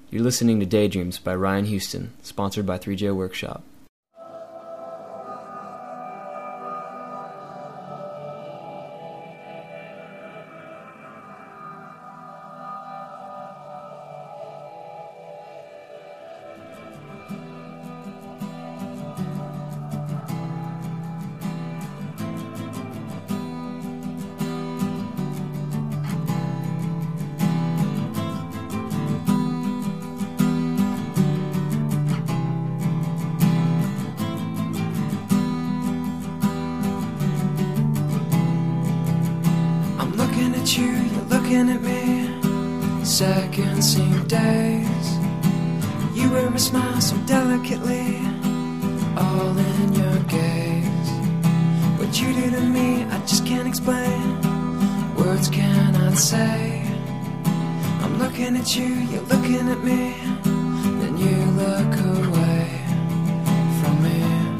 You're listening to Daydreams by Ryan Houston, sponsored by 3J Workshop. You're looking at me, seconds seem days. You wear a smile so delicately, all in your gaze. What you do to me, I just can't explain, words cannot say. I'm looking at you, you're looking at me, then you look away from me.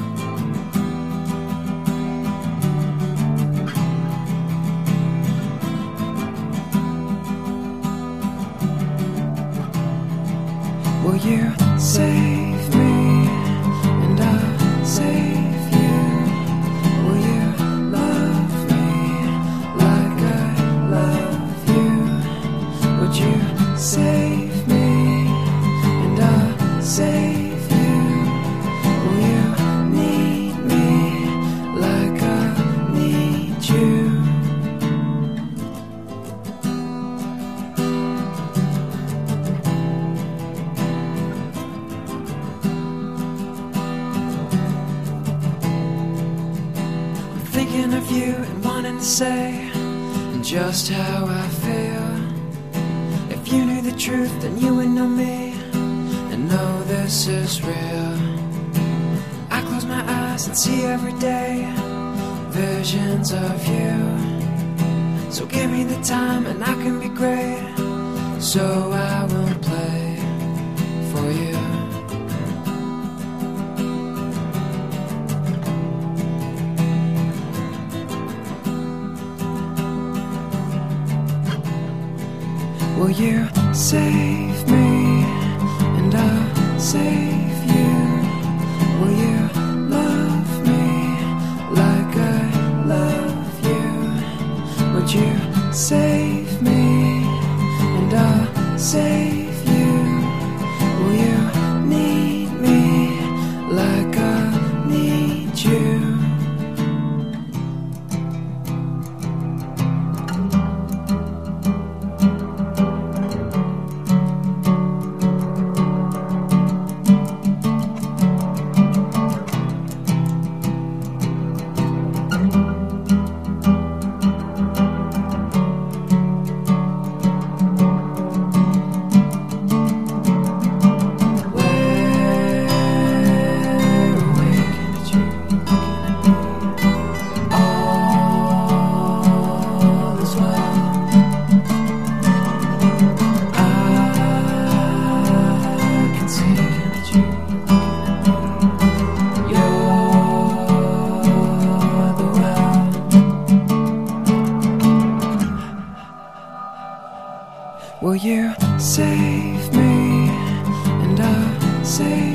Will you save me, and I'll save you? Will you love me like I love you? Would you save me, and I'll save you? Will you need me like I need you? Thinking of you and wanting to say just how I feel. If you knew the truth, then you would know me and know this is real. I close my eyes and see every day visions of you. So give me the time and I can be great, so I will play for you. Will you save me, and I'll save you? Will you love me like I love you? Would you save me, and I'll save you? Will you need me like I need you? Will you save me, and I'll save